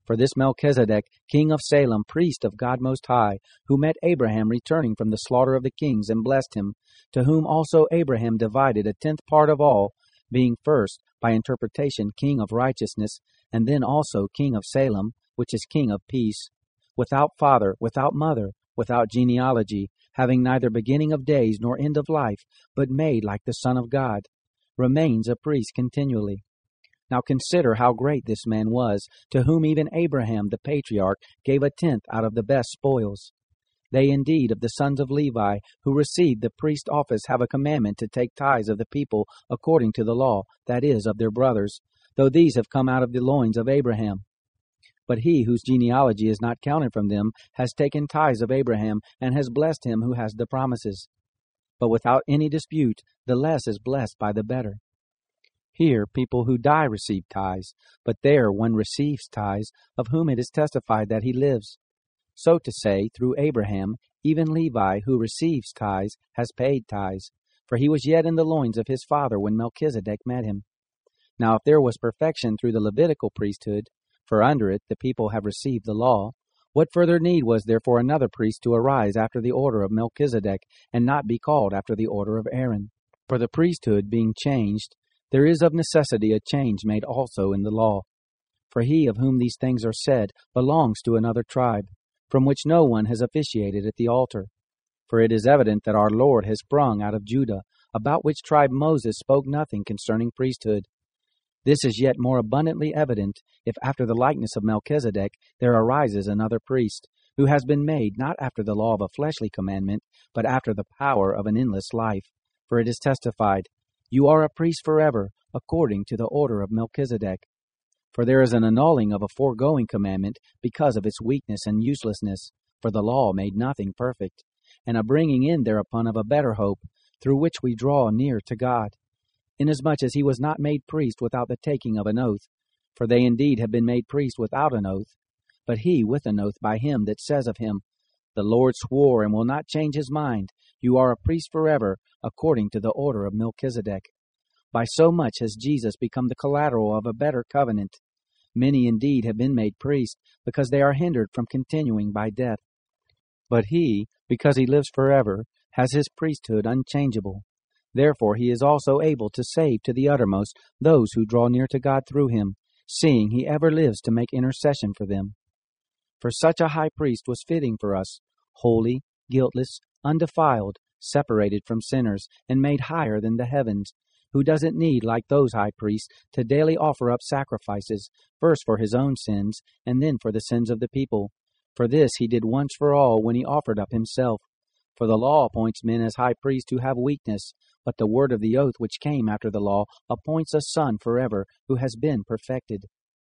For this Melchizedek, king of Salem, priest of God Most High, who met Abraham returning from the slaughter of the kings and blessed him, to whom also Abraham divided a tenth part of all, being first, by interpretation, king of righteousness, and then also king of Salem, which is king of peace, without father, without mother, without genealogy, having neither beginning of days nor end of life, but made like the Son of God, remains a priest continually. Now consider how great this man was, to whom even Abraham the patriarch gave a tenth out of the best spoils. They indeed of the sons of Levi, who received the priest office, have a commandment to take tithes of the people according to the law, that is, of their brothers, though these have come out of the loins of Abraham. But he whose genealogy is not counted from them has taken tithes of Abraham, and has blessed him who has the promises. But without any dispute, the less is blessed by the better. Here people who die receive tithes, but there one receives tithes, of whom it is testified that he lives. So to say, through Abraham, even Levi, who receives tithes, has paid tithes, for he was yet in the loins of his father when Melchizedek met him. Now if there was perfection through the Levitical priesthood, for under it the people have received the law, what further need was there for another priest to arise after the order of Melchizedek, and not be called after the order of Aaron? For the priesthood being changed, there is of necessity a change made also in the law. For he of whom these things are said belongs to another tribe, from which no one has officiated at the altar. For it is evident that our Lord has sprung out of Judah, about which tribe Moses spoke nothing concerning priesthood. This is yet more abundantly evident, if after the likeness of Melchizedek there arises another priest, who has been made not after the law of a fleshly commandment, but after the power of an endless life. For it is testified, "You are a priest forever, according to the order of Melchizedek." For there is an annulling of a foregoing commandment because of its weakness and uselessness, for the law made nothing perfect, and a bringing in thereupon of a better hope, through which we draw near to God, inasmuch as he was not made priest without the taking of an oath. For they indeed have been made priest without an oath, but he with an oath by him that says of him, "The Lord swore and will not change his mind. You are a priest forever, according to the order of Melchizedek." By so much has Jesus become the collateral of a better covenant. Many indeed have been made priests, because they are hindered from continuing by death. But he, because he lives forever, has his priesthood unchangeable. Therefore he is also able to save to the uttermost those who draw near to God through him, seeing he ever lives to make intercession for them. For such a high priest was fitting for us, holy, guiltless, undefiled, separated from sinners, and made higher than the heavens, who doesn't need, like those high priests, to daily offer up sacrifices, first for his own sins, and then for the sins of the people. For this he did once for all when he offered up himself. For the law appoints men as high priests who have weakness, but the word of the oath which came after the law appoints a son forever, who has been perfected.